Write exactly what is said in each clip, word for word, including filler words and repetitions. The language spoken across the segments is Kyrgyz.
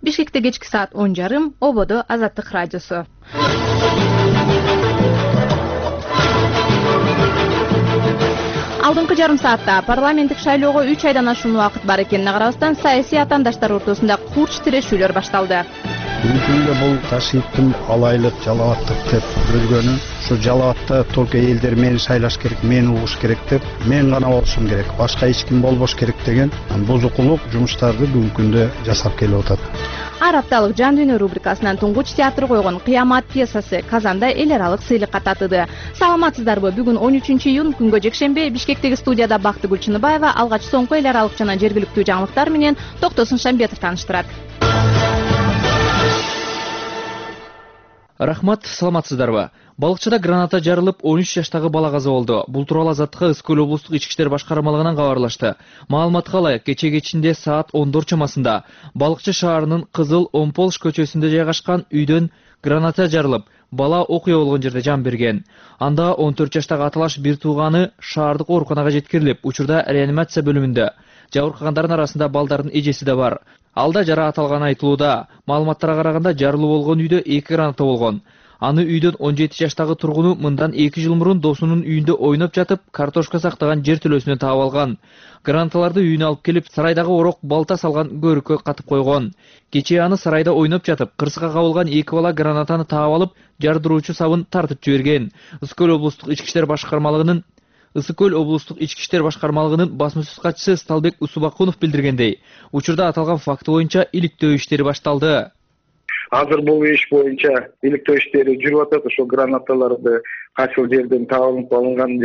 Бишкекте кечки саат он жарым, Ободо Азаттык радиосу. Алдыңкы жарым саатта парламенттик шайлоого үч айдан ашуун убакыт бар экенине карабастан саясий атаандаштар ортосунда курч тирешүүлөр башталды. Бүгүнкү күндө бул ташкенттин алайлык, жалаваттык деп көргөнү, ушу жалаватта только элдер мени шайлаш керек, мени угуш керек деп, мен гана болушум керек, башка эч ким болбош керек деген бузукулук жумуштарды бүгүнкү күндө жасап келип атат. Ар апталык Жан дүйнө рубрикасынан туңгуч театр койгон Кыямат пьесасы Казанда эл аралык сыйлыкка татыды. Саламатсыздарбы? Бүгүн он үчүнчү июнь күнгө жекшемби Бишкектеги студияда Бакты Гүлчыныбаева алгач соңку эл аралык жана жергиликтүү жаңылыктар менен Токтосун Шамбетов тааныштырат. Рахмат, саламатсыздарбы? Балыкчыда граната жарылып он үч жаштагы бала каза болду. Бул тууралуу Азаттыкка Ысык көл облустук ички иштер башкармалыгынан кабарлашты. Маалыматка ылайык, кече кечинде саат ондор чамасында Балыкчы шаарынын Кызыл Омполш көчөсүндө жайгашкан үйдөн граната жарылып, бала окуя болгон жерде жан берген. Анда он төрт жаштагы аталаш бир тууганы шаардык ооруканага жеткирилип, учурда реанимация бөлүмүндө. Жабыркагандардын арасында балдардын эжеси да бар. Алда жара аталганы айтылууда. Маалыматтарга караганда жарылуу болгон үйдө эки граната болгон. Аны үйдөн он жети жаштагы тургуну мындан эки жыл мурун досунун үйүндө ойноп жатып, картошка сактаган жер төлөсүнөн таап алган. Гранаталарды үйүнө алып келип, сарайдагы орок балта салган көрүккө катып койгон. Кечээ аны сарайда ойноп жатып, кырсыкка кабылган эки бала гранатаны таап алып, жардыруучу сабын тартып жиберген. Ысык көл облустук ички иштер башкармалыгынын Ысык көл облустук ички иштер башкармалыгынын басмасөз катчысы Сталбек Усубакунов билдиргендей, учурда аталган факты боюнча иликтөө иштери башталды. Азыр бул иш боюнча иликтөө иштери жүрүп атат. Ошо гранаталарды кайсыл жерден таалынып алынган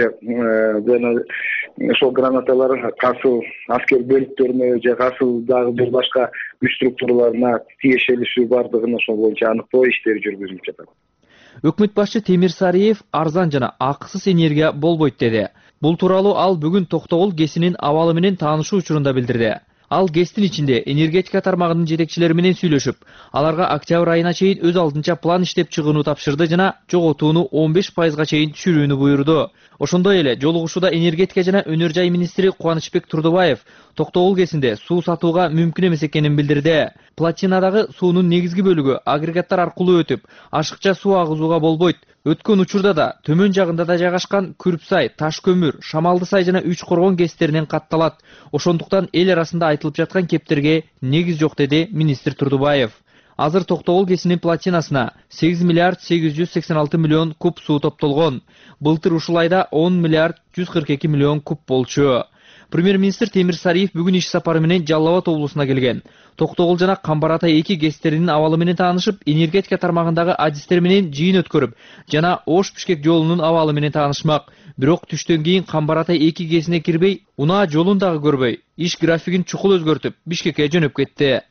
жана ошол гранаталар кайсыл аскер бөлүктөрүнө же кайсыл дагы бир башка күч структураларына тиешелиши бардыгын ошол боюнча аныктоо иштери жүргүзүлүп жатат. Өкмөт башчы Темир Сариев арзан жана акысыз энергия болбойт деди. Бул тууралуу ал бүгүн Токтогул ГЭСинин абалы менен таанышуу учурунда билдирди. Ал ГЭСтин ичинде энергетика тармагынын жетекчилери менен сүйлөшүп, аларга октябрь айына чейин өз алдынча план иштеп чыгууну тапшырды жана жоготууну он беш пайызга чейин түшүрүүнү буйрду. Ошондой эле жолугушууда энергетика жана өнөр жай министри Кубанычбек Турдубаев Токтогул ГЭСинде суу сатууга мүмкүн эмес экенин билдирди. Плотинадагы суунун негизги бөлүгү агрегаттар аркылуу өтүп, ашыкча суу агызууга болбойт. Өткөн учурда да төмөн жагында да жайгашкан Күрпсай, Таш көмүр, Шамалды сай жана Үч коргон ГЭСтеринен катталат. Ошондуктан эл арасында айтылып жаткан кептерге негиз жок, деди министр Турдубаев. Азыр Токтогул ГЭСинин плотинасына сегиз миллиард сегиз жүз сексен алты миллион куб суу топтолгон. Былтыр ушул айда он миллиард жүз кырк эки миллион куб болчу. Премьер-министр Темир Сариев бүгүн иш сапары менен Жалал Абад облусуна келген. Токтогул жана Камбар Ата эки ГЭСтеринин абалы менен таанышып, энергетика тармагындагы адистер менен жыйын өткөрүп, жана Ош-Бишкек жолунун абалы менен таанышмак. Бирок түштөн кийин Камбар Ата эки ГЭСине кирбей, унаа жолун дагы көрбөй, иш графигин чукул өзгөртүп, Бишкекке жөнөп кетти.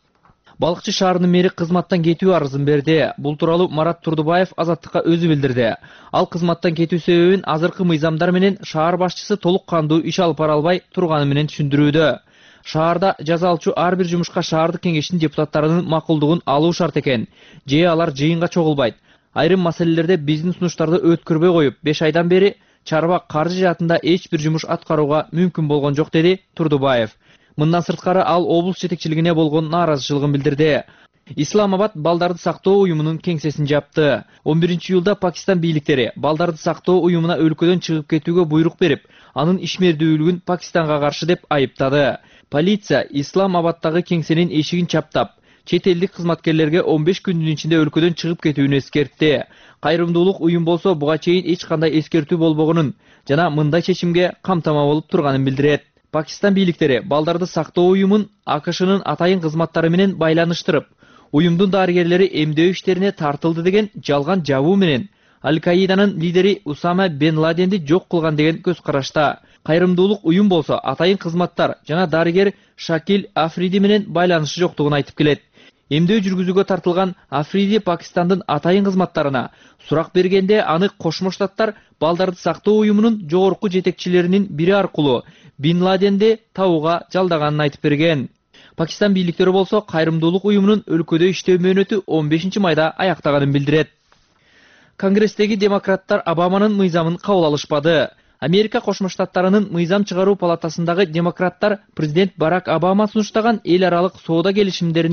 Балыкчы шаарынын мэри кызматтан кетүү арызын берди. Бул тууралуу Марат Турдубаев Азаттыкка өзү билдирди. Ал кызматтан кетүү себебин азыркы мыйзамдар менен шаар башчысы толук кандуу иш алып бара албай турганы менен түшүндүрүүдө. Шаарда жаза алчу ар бир жумушка шаардык кеңештин депутаттарынын макулдугун алуу шарт экен. Же алар жыйынга чогулбайт. Айрым маселелерде биздин сунуштарды өткөрбөй коюп, беш айдан бери чарба каржы жаатында эч бир жумуш аткарууга мүмкүн болгон жок, деди Турдубаев. Мындан сырткары ал облус жетекчилигине болгон нааразычылыгын билдирди. Исламабад балдарды сактоо уюмунун кеңсесин жапты. он биринчи июлда Пакистан бийликтери балдарды сактоо уюмуна өлкөдөн чыгып кетүүгө буйрук берип, анын ишмердүүлүгүн Пакистанга каршы деп айыптады. Полиция Исламабадтагы кеңсенин эшигин чаптап, чет элдик кызматкерлерге он беш күндүн ичинде өлкөдөн чыгып кетүүнү эскертти. Кайрымдуулук уюм болсо буга чейин эч кандай эскертүү болбогонун жана мындай чечимге камтама болуп турганын билдирет. Пакистан бийликтери балдарды сактоо уюмун АКШнын атайын кызматтары менен байланыштырып, уюмдун дарыгерлери эмдөө иштерине тартылды деген жалган жабуу менен Аль-Каиданын лидери Усама бен Ладенди жок кылган деген көз карашта. Кайрымдуулук уюм болсо атайын кызматтар жана дарыгер Шакил Африди менен байланышы жоктугун айтып келет. Эмдөө жүргүзүүгө тартылган Африди Пакистандын атайын кызматтарына сурак бергенде аны Кошмо Штаттар балдарды сактоо уюмунун жогорку жетекчилеринин бири аркылуу Бин Ладенди табууга жалдаганын айтып берген. Пакистан бийликтери болсо кайрымдуулук уюмунун өлкөдө иштөө мөөнөтү он бешинчи майда аяктаганын билдирет. Конгресстеги демократтар Обаманын мыйзамын кабыл алышпады. Америка Кошмо Штаттарынын мыйзам чыгаруу палатасындагы демократтар президент Барак Обама сунуштаган эл аралык соода келишимдерине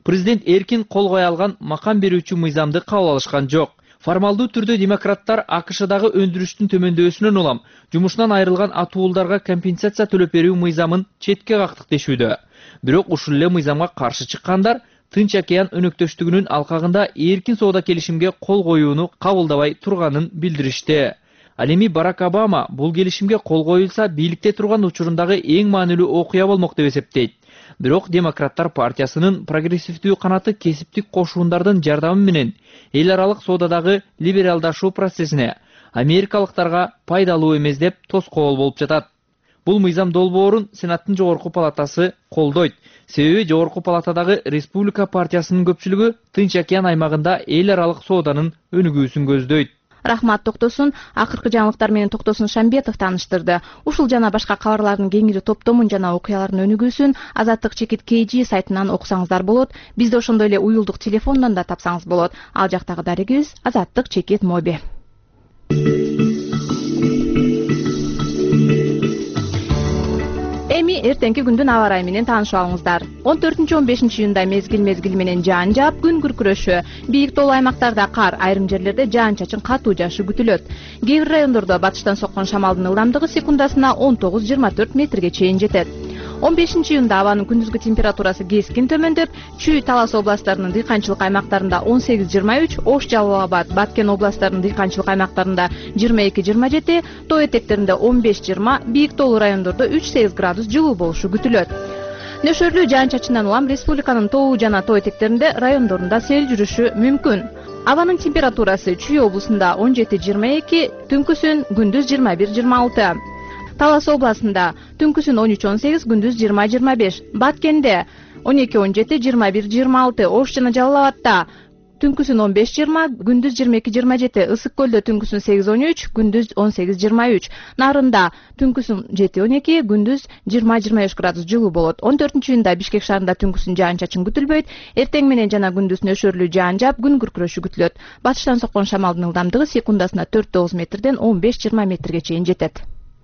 Президент эркин кол кое алган макам берүүчү мыйзамды кабыл алышкан жок. Формалдуу түрдө демократтар АКШдагы өндүрүштүн төмөндөсүнөн улам жумушунан айрылган атуулдарга компенсация төлөп берүү мыйзамын четке кактык дешүүдө. Бирок ушул эле мыйзамга каршы чыккандар Тынч океан өнөктөштүгүнүн алкагында эркин соода келишимге кол коюуну кабылдабай турганын билдиришти. Ал эми Барак Обама бул келишимге кол коюлса бийликте турган учурундагы эң маанилүү окуя болмок деп эсептейт. Бирок демократтар партиясынын прогрессивдүү канаты кесиптик кошуундардын жардамы менен эл аралык соодадагы либералдашуу процессине америкалыктарга пайдалуу эмес деп тоскоол болуп жатат. Бул мыйзам долбоорун Сенаттын жогорку палатасы колдойт. Себеби жогорку палатадагы Республика партиясынын көпчүлүгү Тынч океан аймагында эл аралык сооданын өнүгүүсүн көздөйт. Рахмат Токтосун акыркы жаңылыктар менен Токтосун Шамбетов тааныштырды. Ушул жана башка кабарлардын кеңири топтомун жана окуялардын өнүгүүсүн Азаттык чекит кей джи сайтынан окусаңыздар болот. Бизди ошондой эле уюлдук телефондон да тапсаңыз болот. Ал жактагы дарегибиз Азаттык чекит моби. Эми эртеңки күндүн аба ырайы менен таанышып алыңыздар. он төртүнчү он бешинчи июнда мезгил мезгил менен жаан жаап, күн күркүрөшү. Бийик тоолуу аймактарда кар, айрым жерлерде жаан чачын катуу жаашы күтүлөт. Кээ бир райондордо батыштан соккон шамалдын ылдамдыгы секундасына он тогуз жыйырма төрт метрге чейин жетет. он бешинчи июнда абанын күндүзгү температурасы кескин төмөндөп, Чүй, Талас областтарынын дыйканчылык аймактарында он сегиз жыйырма үч, Ош, Жалал Абад, Баткен областтарынын дыйканчылык аймактарында жыйырма эки жыйырма жети, тоо этектеринде он беш жыйырма, бийик тоолуу райондордо үч сегиз градус жылуу болушу күтүлөт. Нөшөрлүү жаан чачындан улам республиканын тоо жана тоо этектеринде райондорунда сел жүрүшү мүмкүн. Абанын температурасы Чүй облусунда он жети жыйырма эки, түнкүсүн күндүз жыйырма бир жыйырма алты. Талас областында түнкүсүн он үч он сегиз, күндүз жыйырма жыйырма беш. Баткенде он эки он жети, жыйырма бир жыйырма алты. Ош жана Жалал Абадта түнкүсүн он беш жыйырма, күндүз жыйырма эки жыйырма жети. Ысык көлдө түнкүсүн сегиз он үч, күндүз он сегиз жыйырма үч. Нарында түнкүсүн жети он эки, күндүз жыйырма жыйырма беш градус жылуу болот. он төртүнчү июнда Бишкек шаарында түнкүсүн жаан чачын күтүлбөйт. Эртең менен жана күндүз нөшөрлүү жаан жаап, күн күркүрөшү күтүлөт. Батыштан соккон шамалдын ылдамдыгы секундасына төрт тогуз метрден он беш жыйырма метрге чейин жетет.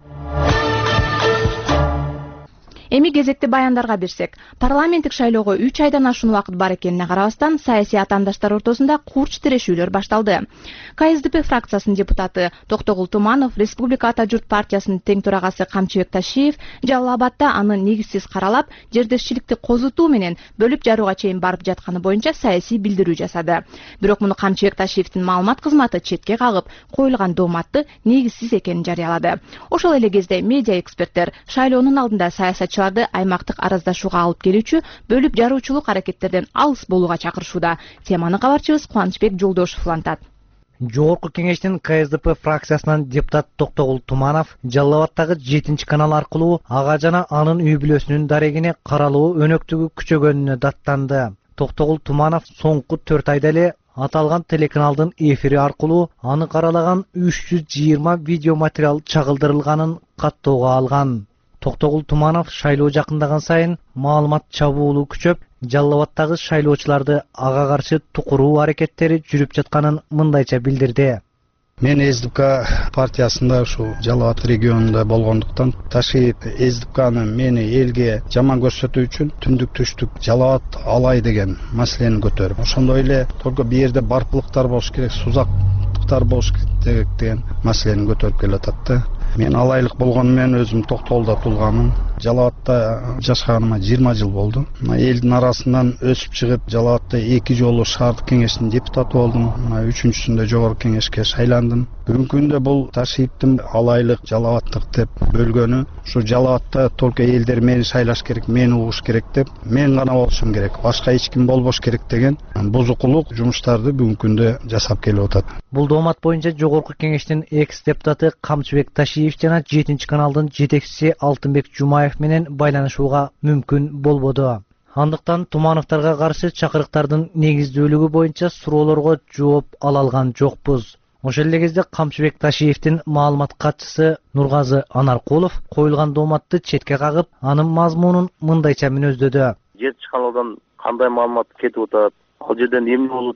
Эми кезекти баяндарга берсек, парламенттик шайлоого үч айдан ашуун убакыт бар экенине карабастан, саясий атаандаштар ортосунда курч тирешүүлөр башталды. КСДП фракциясынын депутаты Токтогул Туманов, Республика Ата журт партиясынын тең төрагасы Камчыбек Ташиев Жалал Абадда аны негизсиз каралап, жердешчиликти козутуу менен бөлүп жарууга чейин барып жатканы боюнча саясий билдирүү жасады. Бирок муну Камчыбек Ташиевдин маалымат кызматы четке кагып, коюлган дооматты негизсиз экенин жарыялады. Ошол эле кезде медиа эксперттер шайлоонун алдында саясатчы аймактык араздашууга алып келүүчү бөлүп жаруучулук аракеттерден алыс болууга чакырышууда. Теманы кабарчыбыз Кубанычбек Жолдошев улантат. Жогорку кеңештин КСДП фракциясынан депутат Токтогул Туманов Жалал Абадтагы жетинчи канал аркылуу ага жана анын үй бүлөсүнүн дарегине каралуу өнөктүгү күчөгөнүнө даттанды. Токтогул Туманов соңку төрт айда эле аталган телеканалдын эфири аркылуу аны каралаган үч жүз жыйырма видео материал чагылдырылганын каттоого алган. Токтогул Туманов шайлоо жакындаган сайын маалымат чабуулу күчөп, Жалал Абадтагы шайлоочуларды ага каршы тукуруу аракеттери жүрүп жатканын мындайча билдирди. Мен СДПК партиясында ушу Жалал Абад регионунда болгондуктан Ташиев СДПКны мени элге жаман көрсөтүү үчүн түндүк түштүк Жалал Абад алай деген маселени көтөрүп, ошондой эле только бу жерде барпылыктар болуш керек, сузактыктар болуш керек деген маселени көтөрүп келатат да. Мен алайлык болгону менен өзүм Токтогулда туулганмын. Жалал Абадта жашаганыма жыйырма жыл болду. Элдин арасынан өсүп чыгып, Жалал Абадта эки жолу шаардык кеңештин депутаты болдум. Үчүнчүсүндө жогорку кеңешке шайландым. Бүгүнкү күндө бул Ташиевдин алайлык Жалал Абадтык деп бөлгөнү, ушу Жалал Абадта только элдер мени шайлаш керек, мени угуш керек деп, мен гана болушум керек, башка эч ким болбош керек деген бузукулук жумуштарды бүгүнкү күндө жасап келип атат. Бул доомат боюнча жогорку кеңештин экс депутаты Камчыбек Ташиев жана жетинчи каналдын жетекчиси Алтынбек Жумаев менен байланышууга мүмкүн болбоду. Андыктан Тумановторго каршы чакырыктардын негиздүүлүгү боюнча суроолорго жооп ала алган жокпуз. Ошол эле кезде Камчыбек Ташиевдин маалымат катчысы Нургазы Анаркулов коюлган дооматты четке кагып, анын мазмунун мындайча мүнөздөдү. жетинчи каналдан кандай маалымат кетип атат, ал жерден эмне болуп атат,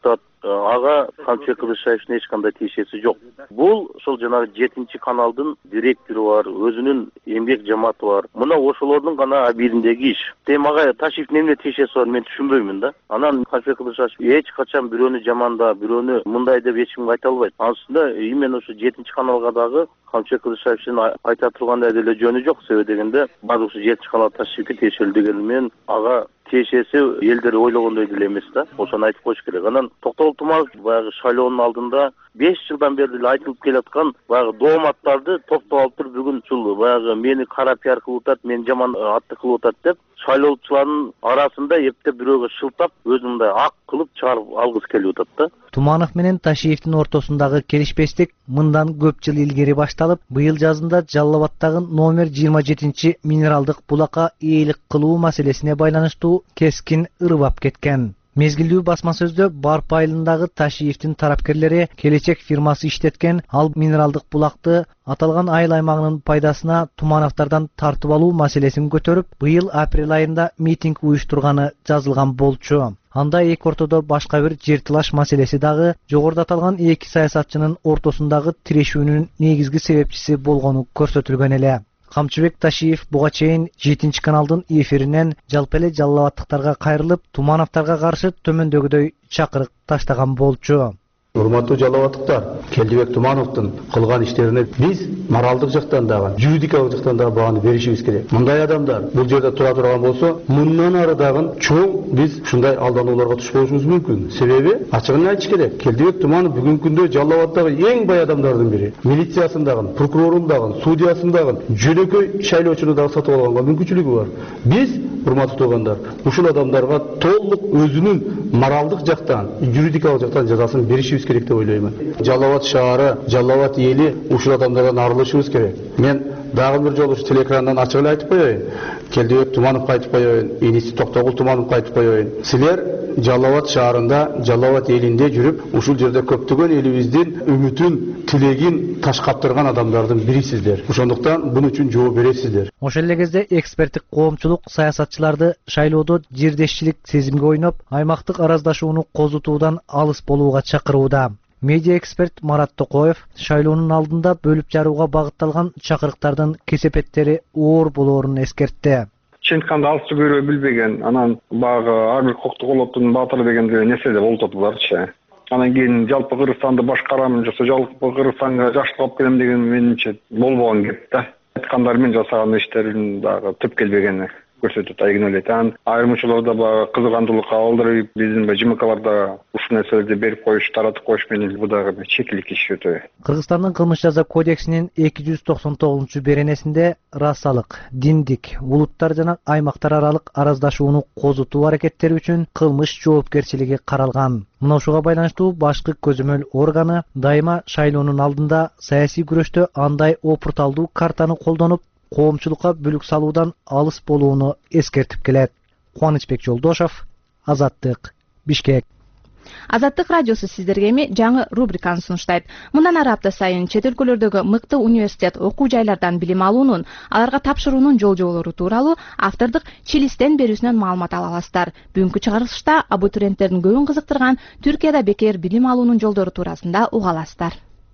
ага Камчыбек Кылычбаевдин эч кандай тиешеси жок. Бул ошол жанагы жетинчи каналдын директору бар, өзүнүн эмгек жамааты бар. Мына ошолордун гана абийириндеги иш. Темага Ташиевдин эмне тиешеси бар, мен түшүнбөймүн да. Анан Камчыбек Кылычбаев эч качан бирөөнү жаманда, бирөөнү мындай деп эч ким айта албайт. Анысында именно ошо жетинчи каналга дагы Камчыбек Кылычбаевдин айта тургандай деле жөнү жок. Себеби дегенде баардык ушул жетинчи канал Ташиевке тиешелүү деген мен ага тиешеси элдер ойлогондой деле эмес да. Ошону айтып коюш керек. Анан Токтогул Туманов баягы шайлоонун алдында беш жылдан бери эле айтылып келаткан баягы дооматтарды токтоп алып туруп бүгүн ушул баягы мени кара пиар кылып атат, мен жаман атты кылып атат деп шайлоочулардын арасында эптеп бирөөгө шылтап өзүн мындай ак кылып чыгарып алгысы келип атат да. Туманов менен Ташиевдин ортосундагы келишпестик мындан көп жыл илгери башталып, быйыл жазында Жалал Абадтагы номер жыйырма жетинчи минералдык булакка ээлик кылуу маселесине байланыштуу кескин ырбап кеткен. Мезгилдүү басма сөздө Барп айылындагы Ташиевдин тарапкерлери келечек фирмасы иштеткен ал минералдык булакты аталган айыл аймагынын пайдасына Тумановдордон тартып алуу маселесин көтөрүп, быйыл апрель айында митинг уюштурганы жазылган болчу. Анда эки ортодо башка бир жер талаш маселеси дагы жогоруда аталган эки саясатчынын ортосундагы тирешүүнүн негизги себепчиси болгону көрсөтүлгөн эле. Камчыбек Ташиев буга чейин жетинчи каналдын эфиринен жалпы эле жалал абадтыктарга кайрылып, Тумановдорго каршы төмөндөгүдөй чакырык таштаган болчу. Урматтуу жалал абадтыктар, Келдибек Тумановдун кылган иштерине биз моралдык жактан дагы, юридикалык жактан дагы бааны беришибиз керек. Мындай адамдар бул жерде тура турган болсо, мындан ары дагы чоң биз ушундай алданууларга түшпөшүбүз мүмкүн. Себеби ачыгын айтыш керек. Келдибек Туманов бүгүнкү күндө жалал абадтагы эң бай адамдардын бири. Милициясындагы, прокурорундагы, судьясындагы, жөнөкөй шайлоочуну дагы сатып алганга мүмкүнчүлүгү бар. Биз, урматтуу туугандар, ушул адамдарга толук өзүнүн моралдык жактан, юридикалык жактан жазасын беришибиз керек деп ойлоймун. Жалал Абад шаары, Жалал Абад эли ушул адамдардан арылышыбыз керек. Мен дагы бир жолу ушу телекрандан ачык эле айтып коеюн. Келдибек Тумановго айтып коеюн, иниси Токтогул Тумановго айтып коеюн. Силер Жалал Абад шаарында, Жалал Абад элинде жүрүп, ушул жерде көптөгөн элибиздин үмүтүн, тилегин таш каптырган адамдардын бирисиздер. Ошондуктан бун үчүн жооп бересиздер. Ошол эле кезде эксперттик коомчулук саясатчыларды шайлоодо жердешчилик сезимге ойноп, аймактык араздашууну козутуудан алыс болууга чакырууда. Медиа эксперт Марат Токоев шайлоонун алдында бөлүп жарууга багытталган чакырыктардын кесепеттери оор болоорун эскертти. Чынтканда алысты көрө билбеген, анан багы ар бир Токтогуловдун баатыры деген нерсе деп олтотуларчы. Анан кийин жалпы Кыргызстанды башкарам, жоксо жалпы Кыргызстанга жакшылык алып келем деген менимче болбогон кеп да. Айткандар мен жасаган иштерин дагы түп келбегени көрсөтөт айгинелейт. Анан айрымчылар да баягы кызгандуулукка алдырып, биздин ЖМКларда ушул нерселерди берип коюш, таратып коюш менен бул дагы чекилик иш өтө. Кыргызстандын кылмыш жаза кодексинин эки жүз токсон тогузунчу беренесинде расалык, диндик, улуттар жана аймактар аралык араздашууну козутуу аракеттери үчүн кылмыш жоопкерчилиги каралган. Мына ушуга байланыштуу башкы көзөмөл органы дайыма шайлоонун алдында саясий күрөштө андай опурталдуу картаны колдонуп, коомчулукка бүлүк салуудан алыс болууну эскертип келет. Кубанычбек Жолдошов, Азаттык, Бишкек. Азаттык радиосу сиздерге эми жаңы рубриканы сунуштайт. Мындан ары апта сайын чет өлкөлөрдөгү мыкты университет окуу жайлардан билим алуунун, аларга тапшыруунун жол жоболору тууралуу автордук Чилистен берүүсүнөн маалымат ала аласыздар. Бүгүнкү чыгарылышта абитуриенттердин көбүн кызыктырган Түркияда бекер билим алуунун жолдору туурасында уга аласыздар.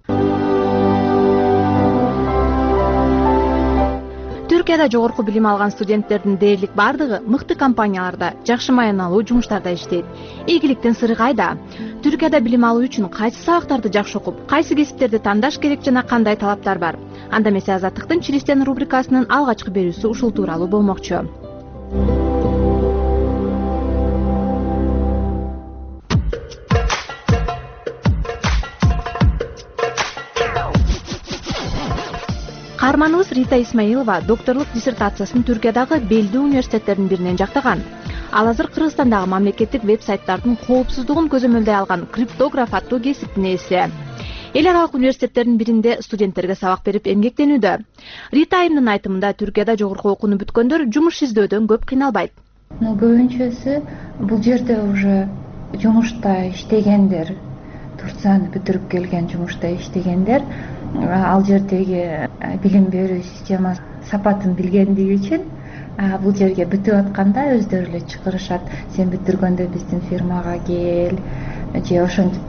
Түркияда жогорку билим алган студенттердин дээрлик бардыгы мыкты компанияларда, жакшы маяналуу жумуштарда иштейт. Ийгиликтин сыры кайда? Түркияда билим алуу үчүн кайсы сабактарды жакшы окуп, кайсы кесиптерди тандаш керек жана кандай талаптар бар? Анда эмесе Азаттыктын Чилистен рубрикасынын алгачкы берүүсү ушул тууралуу болмокчу. Каарманыбыз Рита Исмаилова докторлук диссертациясын Түркиядагы белдүү университеттердин биринен жактаган. Ал азыр Кыргызстандагы мамлекеттик веб-сайттардын коопсуздугун көзөмөлдөй алган криптограф аттуу кесиптин ээси. Эл аралык университеттердин биринде студенттерге сабак берип эмгектенүүдө. Рита айымдын айтымында Түркияда жогорку окууну бүткөндөр жумуш издөөдөн көп кыйналбайт. Ну, көбүнчөсү бул жерде уже жумушта иштегендер, Турцияны бүтүрүп келген жумушта иштегендер, ал жердеги билим берүү системасы сапатын билгендиги үчүн бул жерге бүтүп атканда өздөрү эле чакырышат. Сен бүтүргөндө биздин фирмага кел, же ошентип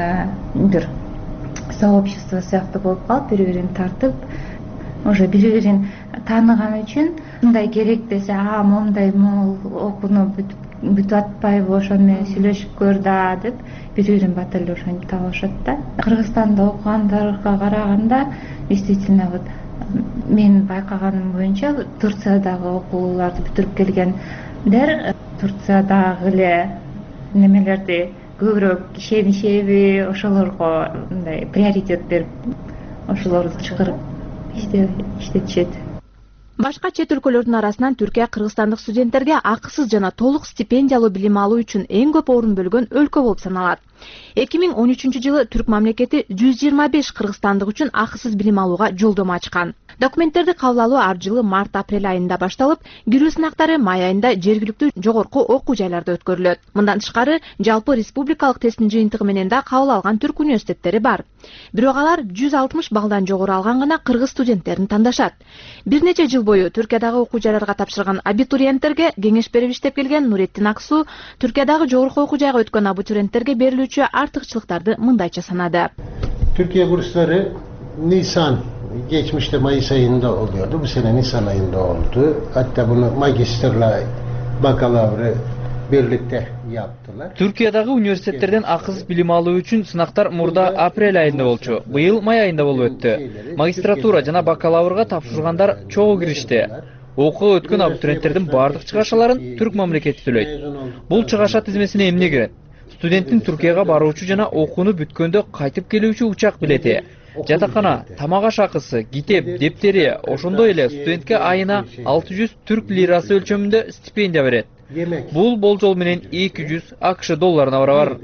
бир сообщество сыяктуу болуп калып, бири бирин тартып, уже бири бирин тааныган үчүн мындай керек десе, а момундай могул окууну бүтүп атпайбы, ошону менен сүйлөшүп көр да деп бири бирин бат эле ошентип таап алышат да. Кыргызстанда окугандарга караганда действительно вот мен байкаганым боюнча Турциядагы окууларды бүтүрүп келгендер Турциядагы эле немелерди көбүрөөк ишенишеби, ошолорго мындай приоритет берип, ошолорду чакырып иштетишет. Башка чет өлкөлөрдүн арасынан Түркия кыргызстандык студенттерге акысыз жана толук стипендиялуу билим алуу үчүн эң көп орун бөлгөн өлкө болуп саналат. эки миң он үчүнчү жылы түрк мамлекети жүз жыйырма беш кыргызстандык үчүн акысыз билим алууга жолдомо ачкан. Документтерди кабыл алуу ар жылы март-апрель айында башталып, кирүү сынактары май айында жергиликтүү жогорку окуу жайларда өткөрүлөт. Мындан тышкары, жалпы республикалык тесттин жыйынтыгы менен да кабыл алган түрк университеттери бар. Бирок алар жүз алтымыш баллдан жогору алган гана кыргыз студенттерин тандашат. Бир нече жыл бою Түркиядагы окуу жайларга тапшырган абитуриенттерге кеңеш берип иштеп келген Нуретдин Аксу Түркиядагы жогорку окуу жайга өткөн абитуриенттерге берилүүчү артыкчылыктарды мындайча санады. Türkiye bursları Nisan, geçmişte Mayıs ayında oluyordu. Bu sene Nisan ayında oldu. Hatta bunu magisterla bakalavrı birlikte yaptılar. Түркиядагы университеттерден акысыз билим алуу үчүн сынактар мурда апрель айында болчу. Быйыл май айында болуп өттү. Магистратура жана бакалаврга тапшыргандар чогуу киришти. Окууга өткөн абитуриенттердин бардык чыгашаларын түрк мамлекети төлөйт. Бул чыгаша тизмесине эмне кирет? Студенттин Түркияга баруучу жана окууну бүткөндө кайтып келүүчү учак билети, жатакана, тамак аш акысы, китеп, дептери, ошондой эле студентке айына алты жүз түрк лирасы өлчөмүндө стипендия берет. Бул болжол менен эки жүз АКШ долларына барабар.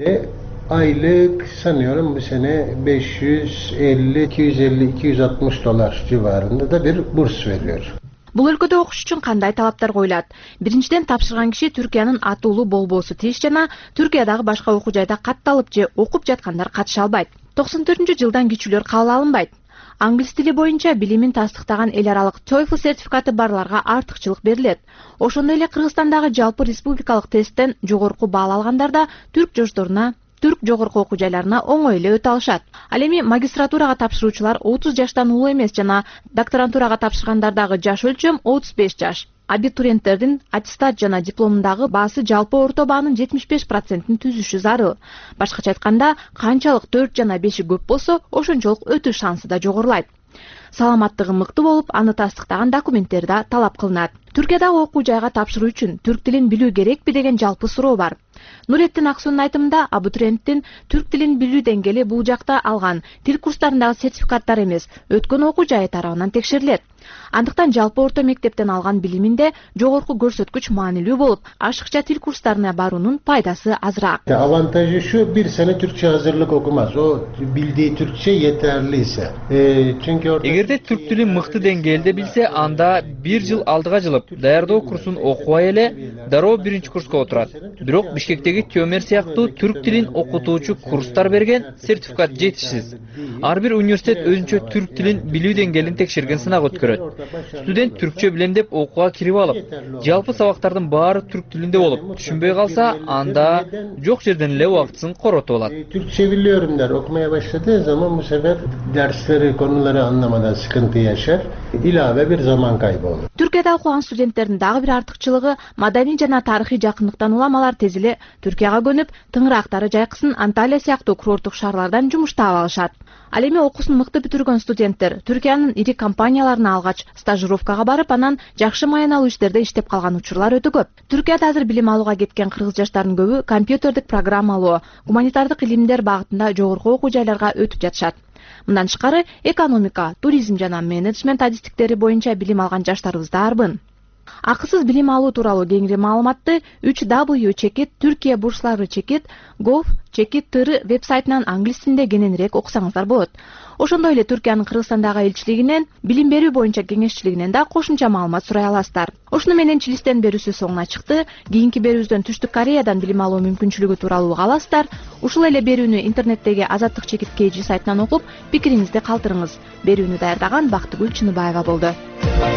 Aylık sanıyorum bu sene beş yüz elli, iki yüz elli, iki yüz altmış dolar civarında da bir burs veriyor. Бул өлкөдө окуш үчүн кандай талаптар коюлат? Биринчиден, тапшырган киши Түркиянын атуулуу болбосу тийиш жана Түркиядагы башка окуу жайда катталып же окуп жаткандар катыша албайт. токсон төртүнчү жылдан кичүүлөр кабыл алынбайт. Англис тили боюнча билимин тастыктаган эл аралык TOEFL сертификаты барларга артыкчылык берилет. Ошондой эле Кыргызстандагы жалпы республикалык тесттен жогорку баал алгандар да түрк жошторуна, түрк жогорку окуу жайларына оңой эле өтө алышат. Ал эми магистратурага тапшыруучулар отуз жаштан улуу эмес жана докторантурага тапшыргандардагы жаш өлчөм отуз беш жаш. Абитуриенттердин аттестат жана дипломундагы баасы жалпы орто баанын жетимиш беш процентин түзүшү зарыл. Башкача айтканда, канчалык төрт жана беши көп болсо, ошончолук өтүү шансы да жогорулайт. Саламаттыгы мыкты болуп, аны тастыктаган документтер да талап кылынат. Түркиядагы окуу жайга тапшыруу үчүн түрк тилин билүү керекпи деген жалпы суроо бар. Нуретдин Аксунун айтымында, абитуриенттин түрк тилин билүү деңгээли бул жакта алган тил курстарындагы сертификаттар эмес, өткөн окуу жайы тарабынан текшерилет. Андыктан жалпы орто мектептен алган билиминде жогорку көрсөткүч маанилүү болуп, ашыкча тил курстарына баруунун пайдасы азыраак. Avantajı şu, bir sene Türkçe hazırlık okumaz. O bildiği Türkçe yeterliyse. E, çünkü orada... Эгерде түрк тилин мыкты деңгээлде билсе, анда бир жыл алдыга жылып, даярдоо курсун окубай эле дароо биринчи курска отурат. Бирок Бишкектеги Тёмер сыяктуу түрк тилин окутуучу курстар берген сертификат жетишсиз. Ар бир университет өзүнчө түрк тилин билүү деңгээлин текшерген сынак өткөрөт. Студент түркчө билем деп окууга кирип алып, жалпы сабактардын баары түрк тилинде болуп, түшүнбөй калса, анда жок жерден эле убактысын коротуп алат. Türkçe biliyorum der, okumaya başladığı zaman bu sefer dersleri, konuları anlamada sıkıntı yaşar. İlave bir zaman kaybı olur. Түркияда окуган студенттердин дагы бир артыкчылыгы, маданий жана тарыхый жакындыктан уламалар тез эле Түркияга көнүп, тыңыраактары жайкысын Анталия сыяктуу курорттук шаарлардан жумуш таап алышат. Ал эми окуусун мыкты бүтүргөн студенттер Түркиянын ири компанияларына алгач стажировкага барып, анан жакшы маяналуу иштерде иштеп калган учурлар өтө көп. Түркияда азыр билим алууга кеткен кыргыз жаштарынын көбү компьютердик программалоо, гуманитардык илимдер багытында жогорку окуу жайларга өтүп жатышат. Мындан тышкары, экономика, туризм жана менеджмент адистиктери боюнча билим алган жаштарыбыз да арбын. Акысыз билим алуу тууралуу кеңири маалыматты үч дабл-ю чекит Түркия бурслары чекит gov чекит тр вебсайтынан англис тилинде кененирээк окусаңыздар болот. Ошондой эле Түркиянын Кыргызстандагы элчилигинен, билим берүү боюнча кеңешчилигинен да кошумча маалымат сурай аласыздар. Ошону менен Чилистен берүүсү соңуна чыкты. Кийинки берүүбүздөн Түштүк Кореядан билим алуу мүмкүнчүлүгү тууралуу уга аласыздар. Ушул эле берүүнү интернеттеги Азаттык чекит kg сайтынан окуп, пикириңизди калтырыңыз. Берүүнү даярдаган Бактыгүл Чыныбаева болду.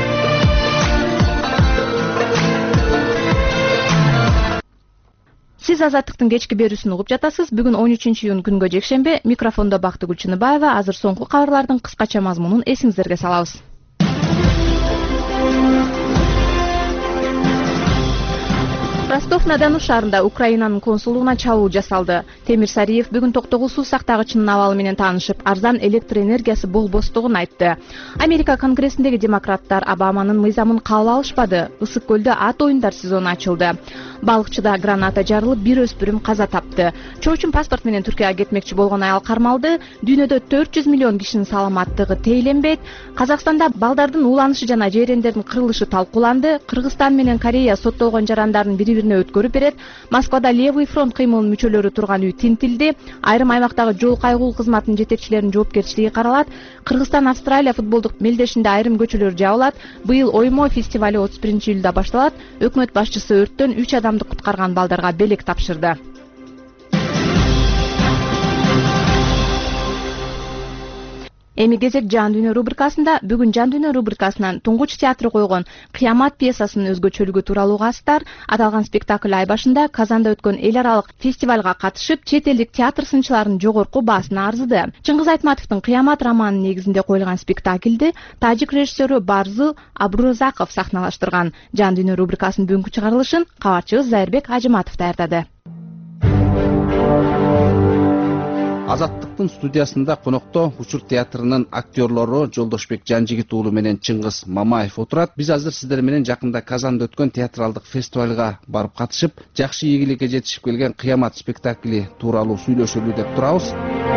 Сиз Сиз Азаттыктын кечки берүүсүн угуп жатасыз. Бүгүн он үчүнчү июнь күнгө жекшембе. Микрофондо Бактыгүл Чыныбаева. Азыр соңку кабарлардын кыскача мазмунун эсиңиздерге салабыз. Ростов-на-Дону шаарында Украинанын консулугуна чабуул жасалды. Темир Сариев бүгүн Токтогул суу сактагычынын абалы менен таанышып, арзан электр энергиясы болбостугун айтты. Америка Конгрессиндеги демократтар Обаманын мыйзамын кабыл алышпады. Ысык көлдө ат оюндар сезону ачылды. Балыкчыда граната жарылып, бир өспүрүм каза тапты. Чоочун паспорт менен Түркияга кетмекчи болгон аял кармалды. Дүйнөдө төрт жүз миллион кишинин саламаттыгы тейленбейт. Казакстанда балдардын ууланышы жана жерендердин кырылышы талкууланды. Кыргызстан менен Корея соттолгон жарандардын бири-бирине өткөрүп берет. Москвада Левый фронт кыймылынын мүчөлөрү турган үй тинтилди. Айрым аймактагы жол кайгуу кызматынын жетекчилеринин жоопкерчилиги каралат. Кыргызстан Австралия футболдук мелдешинде айрым көчөлөр жабылат. Быйыл оймо фестивали отуз биринчи июлда башталат. Өкмөт башчысы өрттөн үч адамды куткарган балдарга белек тапшырды. Эми кезек Жан дүйнө рубрикасында. Бүгүн Жан дүйнө рубрикасынан Туңгуч театры койгон Кыямат пьесасынын өзгөчөлүгү тууралуу угасыздар. Аталган спектакль ай башында Казанда өткөн эл аралык фестивалга катышып, чет элдик театр сынчыларынын жогорку баасына арзыды. Чыңгыз Айтматовдун Кыямат романынын негизинде коюлган спектакльди тажик режиссеру Барзу Абрузаков сахналаштырган. Жан дүйнө рубрикасынын бүгүнкү чыгарылышын кабарчыбыз Зайырбек Ажыматов даярдады. Азаттыктын студиясында конокто Учур театрынын актерлору Жолдошбек Жанжигит уулу менен Чыңгыз Мамаев отурат. Биз азыр сиздер менен жакында Казанда өткөн театралдык фестивалга барып катышып, жакшы ийгиликке жетишип келген Кыямат спектакли тууралуу сүйлөшөлү деп турабыз.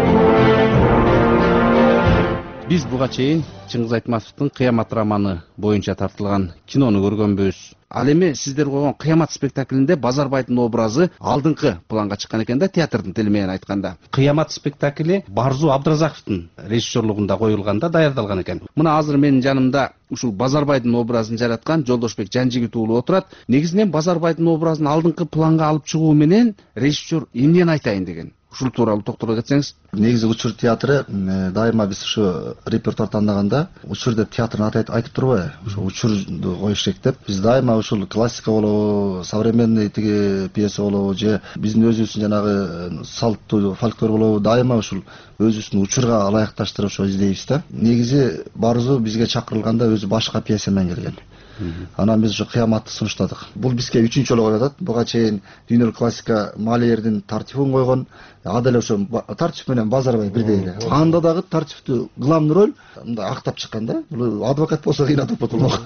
Биз буга чейин Чыңгыз Айтматовдун Кыямат романы боюнча тартылган кинону көргөнбүз. Ал эми сиздер койгон Кыямат спектаклинде Базарбайдын образы алдыңкы планга чыккан экен да, театрдын тили менен айтканда. Кыямат спектакли Барзу Абдразаковдун режиссерлугунда коюлганда даярдалган экен. Мына азыр менин жанымда ушул Базарбайдын образын жараткан Жолдошбек Жанжигит уулу отурат. Негизинен Базарбайдын образын алдыңкы планга алып чыгуу менен режиссер эмнени айтайын деген. Ушул тууралуу токтоло кетсеңиз. Негизи Учур театры дайыма биз ушу репертуар тандаганда Учур деп театрын атайт айтып турбайбы? Ушу Учурду коюш керек деп. Биз дайыма ушул классика болобу, современный тиги пьеса болобу же биздин өзүбүздүн жанагы салттуу фольклор болобу, дайыма ушул өзүбүздүн Учурга ылайыкташтырып ошо издейбиз да. Негизи Барзу бизге чакырылганда өзү башка пьеса менен келген. Анан биз ушу Кыяматты сунуштадык. Бул бизге үчүнчү жолу коюлуп атат. Буга чейин дүйнөлүк классика Малиердин Тартифун койгон. Ада эле ошо Тартиф менен Базарбай бирдей эле. Анда дагы Тартифту главный роль мындай актап чыккан да. Бул адвокат болсо кыйнатып болмок.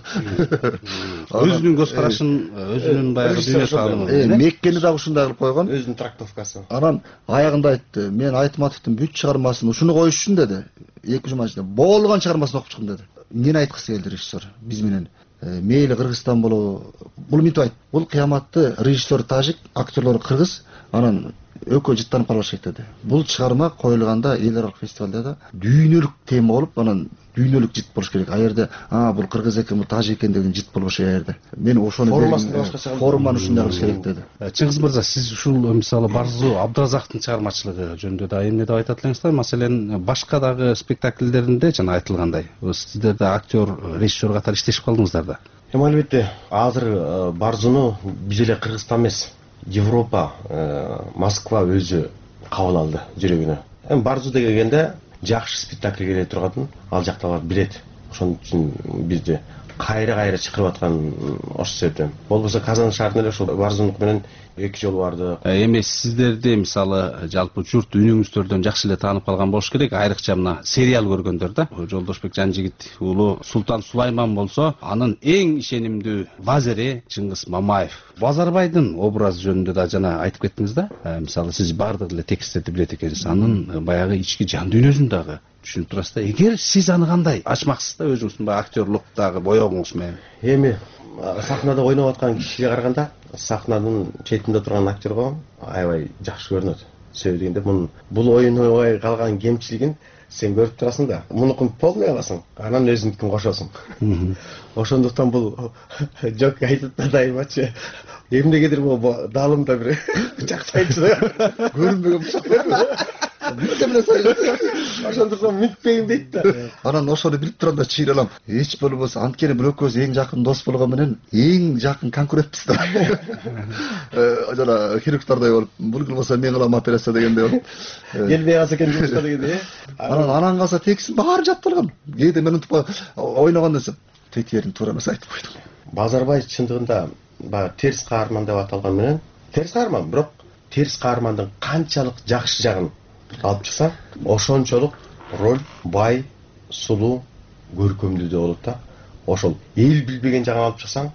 Өзүнүн көз карашын, өзүнүн баягы дүйнө таанымын. Меккени дагы ушундай кылып койгон. Өзүнүн трактовкасы. Анан аягында айтты: "Мен Айтматовдун бүт чыгармасын ушуну коюш үчүн" деди. эки жума ичинде болгон чыгармасын окуп чыктым деди. Эмнени айткысы келди режиссер биз менен? Мейли Кыргызстан болобу. Бул мынтип айт. Бул Кыяматты режиссер тажик, актерлору кыргыз, анан экөө жыттанып калыш керек деди. Бул чыгарма коюлганда эл аралык фестивалда да дүйнөлүк тема болуп, анан дүйнөлүк жыт болуш керек. А жерде а бул кыргыз экен, бул тажик экен деген жыт болбош а жерде. Мен ошону форманы ушундай кылыш керек деди. Чыңгыз мырза, сиз ушул мисалы Барзу Абдразаковдун чыгармачылыгы жөнүндө да эмне деп айтат элеңиз да? Маселен, башка дагы спектакльдеринде жана айтылгандай, сиздер да актер, режиссер катары иштешип калдыңыздар да. Эми албетте, азыр Барзуну биз эле Кыргызстан эмес, Европа, Москва өзү кабыл алды жүрөгүнө. Эми Барзу дегенде жакшы спектакль келе турганын ал жактагылар билет. Ошон үчүн бизди кайра-кайра чакырып аткан ошол себептен. Болбосо Казан шаарына эле ошол Барзунук менен эки жолу барды. Эми сиздерди мисалы жалпы журт үнүңүздөрдөн жакшы эле таанып калган болуш керек. Айрыкча мына сериал көргөндөр да. Жолдошбек Жанжигит уулу Султан Сулайман болсо, анын эң ишенимдүү вазири Чыңгыз Мамаев. Базарбайдын образы жөнүндө да жана айтып кеттиңиз да. Мисалы сиз бардык эле тексттерди билет экенсиз. Анын баягы ички жан дүйнөсүн дагы түшүнүп турасыз да. Эгер сиз аны кандай ачмаксыз да өзүңүздүн баягы актерлуктагы боёңуз менен. Эми сахнада ойноп аткан кишиге караганда сахнанын четинде турган актерго аябай жакшы көрүнөт. Себеби дегенде мунун бул ойнобой калган кемчилигин сен көрүп турасың да. Мунукун полный аласың, анан өзүңдүкүн кошосуң. Ошондуктан бул жок айтып да дайымачы. Эмнегедир бул даалымда бир бычактайчы да. Көрүнбөгөн бычак берби? бирде менен сайгат. Ошондуктан мүнтпейм дейт да. Анан ошону билип турам да чыйралам. Эч болбосо анткени бул экөөбүз эң жакын дос болгон менен эң жакын конкурентпиз да. Жана хирургдардай болуп, бул кылбаса мен кылам операция дегендей болуп. Келбей калса экен жумушка дегендей. Анан анан калса текисин баары жатталган. Кээде мен унутуп ойногон десем, тетиерин туура эмес айтып койдум. Базарбай чындыгында баягы терс каарман деп аталган менен терс каарман, бирок терс каармандын канчалык жакшы жагын алып чыксаң, ошончолук роль бай, сулуу, көркөмдүү деп болот да. Ошол эл билбеген жагын алып чыксаң,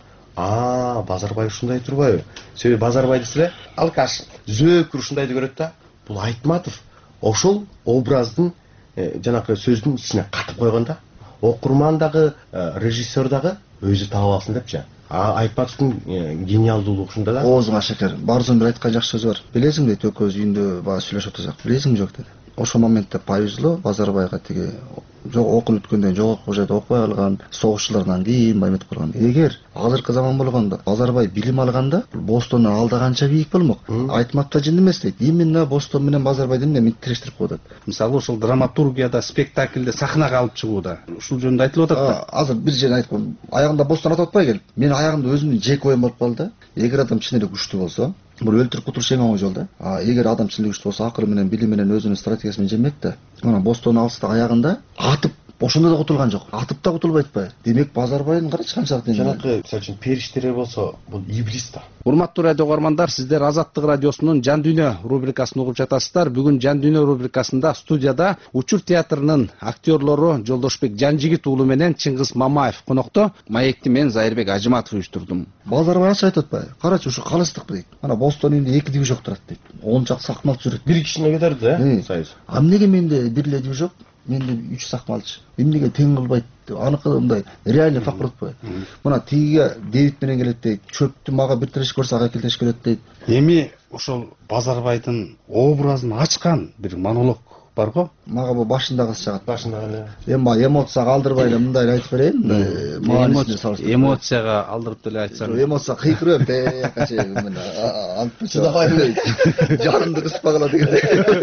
а Базарбай ушундай турбайбы? Себеби Базарбай десе, алкаш, зөөкүр ушундайды көрөт да. Бул Айтматов ошол образдын жанакы сөздүн ичине катып койгон да. Окурман дагы, режиссер дагы өзү таап алсын депчи. А Айтматовдун гениалдуулугу ушунда да. Оозуңа шекер. Баарыбыздын бир айткан жакшы сөзү бар. Билесиң дейт, экөөбүз үйүндө баа сүйлөшүп отурсак. Билесиң жок деди. Ошол моментте повезло Базарбайга тиги жок окуп өткөндөн жок окуп жайда окубай калган, согушчулардан кийин байметип калган. Эгер азыркы заман болгондо Базарбай билим алганда, Бостондон алда канча бийик болмок? Айтматов жин эмес дейт. Именно Бостон менен Базарбайды эмне тирештирип коет. Мисалы ошол драматургияда, спектаклде сахнага алып чыгууда ушул жөнүндө айтылып атат да. Азыр бир жерин айткам. Аягында Бостон атып атпай келип, мен аягымда өзүмдүн жеке оюм болуп калды. Эгер адам чын эле күчтүү болсо, бул өлтүрүп кутуруш эң оңой жол да. А эгер адам чын эле күчтүү болсо, акылы менен, билими менен, өзүнүн стратегиясы менен жемек да. Мына Бостон алса да аягында атып ошондо да кутулган жок. Атып да кутулбай атпайбы? Демек Базарбайдын карачы канчалык деңгээлде. Жанакы, мисалы үчүн периштелер болсо, бул иблис да. Урматтуу радио угармандар, сиздер Азаттык радиосунун Жан дүйнө рубрикасын угуп жатасыздар. Бүгүн Жан дүйнө рубрикасында студияда Учур театрынын актерлору Жолдошбек Жанжигит уулу менен Чыңгыз Мамаев конокто. Маекти мен Зайырбек Ажыматов уюштурдум. Базарбай ачып айтып атпайбы? Карачы, ушу калыстык дейт. Ана Бостон үйүндө эки движок турат дейт. он чак сакмалчы жүрөт. Бир кишине кетерди да, союз. А эмнеге менде бир эле движок? Менде үч сакмалчы. Эмнеге тең кылбайт деп. Аныкы мындай реальный факт болуппайбы? Мына тигиге Дэвид менен келет дейт. Чөптү мага бир тиреш көрсө ага келтеш келет дейт. Эми ошол Базарбайдын образын ачкан бир монолог бар го. Мага бу башындагысы жагат. Башындагы эле. Эми эмоцияга алдырбай эле мындай айтып берейин. Эмоцияга алдырып деле айтсаң. Эмоция кыйкырып те каче мен алып чыдабайм. Жанымды кыспа кала дегендей.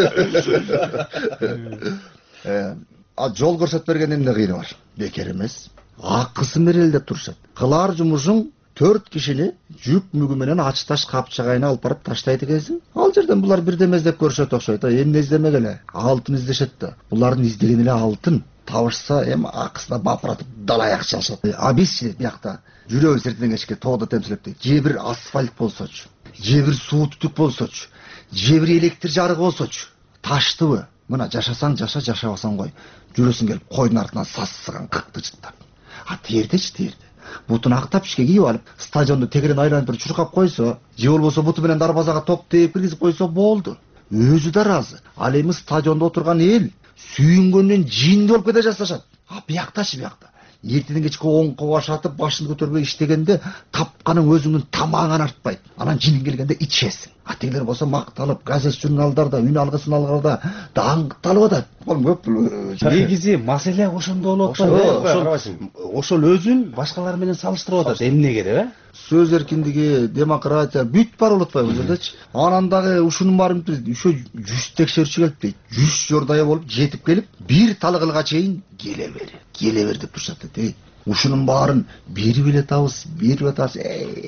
А жол көрсөтүп берген эмне кыйыны бар? Бекер эмес. Акысын берели деп турушат. Кылар жумушуң төрт кишини жүк мүгү менен ач таш капчагайына алып барып таштайт экенсиң. Ал жерден булар бирдеме издеп көрүшөт окшойт. Эмне издемек эле? Алтын издешет да. Булардын издеген эле алтын. Табышса эми акысына бапыратып далаяк чалышат. А бизчи биякта жүрөбүз эртеден кечке тоодо темселеп дейт. Же бир асфальт болсочу, же бир суу түтүк болсочу, же бир электр жарыгы болсочу. Таштыбы? Мына жашасаң жаша, жашабасаң кой. Жүрөсүң келип койдун артынан сасыган кыкты жыттап. А тиердечи тиерди. Бутун актап ишке кийип алып, стадионду тегерен айланып бир чуркап койсо, же болбосо буту менен дарбазага топ тээп киргизип койсо болду. Өзү да ыраазы. Ал эми стадиондо отурган эл сүйүнгөндөн жинди болуп кете жаздашат. А бияктачы биякта. Эртеден кечке оңко башатып, башын көтөрбөй иштегенде тапканың өзүңдүн тамагыңан артпайт. Анан жиниң келгенде ичесиң. А тегилер болсо макталып, газет журналдарда, үн алгысын алганда даңкталып атат. Бул көп. Негизи маселе ошондо болот да. Ошол өзүн башкалар менен салыштырып атат. Эмнеге деп, э? Сөз эркиндиги, демократия бүт бар болуп атпайбы бул жердечи? Анан дагы ушунун баарын ушо жүз текшерүүчү келип дейт. жүз жордая болуп жетип келип, бир талыгылга чейин келе бер. Келе бер деп турушат дейт. Ушунун баарын берип эле атабыз, берип атабыз.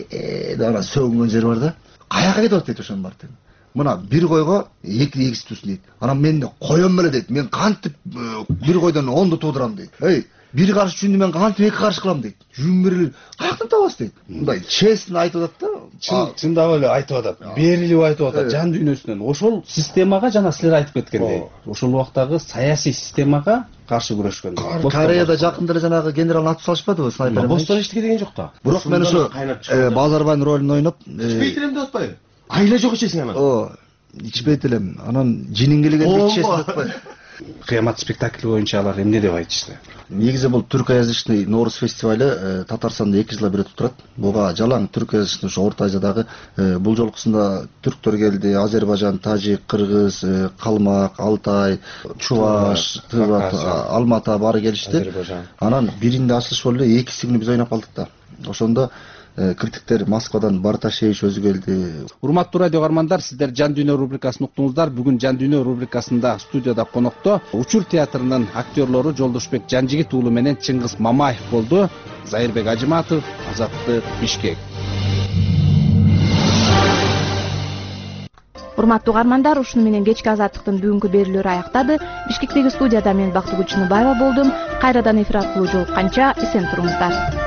Э, дана сөгүнгөн жер бар да. Каяка кетип атат дейт ошонун баары. Мына бир койго эки эгиз тусын дейт. Анан мен коем эле дейт. Мен кантип бир койдон онду туудурам дейт. Эй, бир карыш жүндү мен кантип эки карыш кылам дейт. Жүн берили каяктан табасыз дейт. Мындай честно айтып атат да. Чын чындап эле айтып атат. Берилип айтып атат жан дүйнөсүнөн. Ошол системага жана силер айтып кеткендей. Ошол убактагы саясий системага каршы күрөшкөн. Кореяда жакында эле жанагы генералны атып салышпадыбы снайпер? Бостон эчтеке деген жок да. Бирок мен ошо Базарбайдын ролун ойноп, ичпейт элем деп атпайбы? Айла жок ичесиң анан. О, ичпейт элем. Анан жиниң келгенде ичесиң деп атпайбы? Кыямат спектакли боюнча алар эмне деп айтышты? Негизи бул түркөязычный Нооруз фестивалы Татарстанда эки жылда бир өтүп турат. Буга жалаң түркөязычный ошо Орто Азиядагы бул жолкусунда түрктөр келди, Азербайжан, Тажик, Кыргыз, Калмак, Алтай, Чуваш, Тыват, Алмата баары келишти. Анан биринде ачылыш болду эле, экиси күнү биз ойноп калдык да. Ошондо критиктер Москвадан Барташевич өзү келди. Урматтуу радио каармандар, сиздер Жан дүйнө рубрикасын уктуңуздар. Бүгүн Жан дүйнө рубрикасында студияда конокто Учур театрынын актерлору Жолдошбек Жанжигит уулу менен Чыңгыз Мамаев болду. Зайырбек Ажыматов, Азаттык, Бишкек. Урматтуу каармандар, ушуну менен кечки Азаттыктын бүгүнкү берүүлөрү аяктады. Бишкектеги студияда мен Бактыгүл Чыныбаева болдум. Кайрадан эфир аркылуу жолукканча эсен туруңуздар.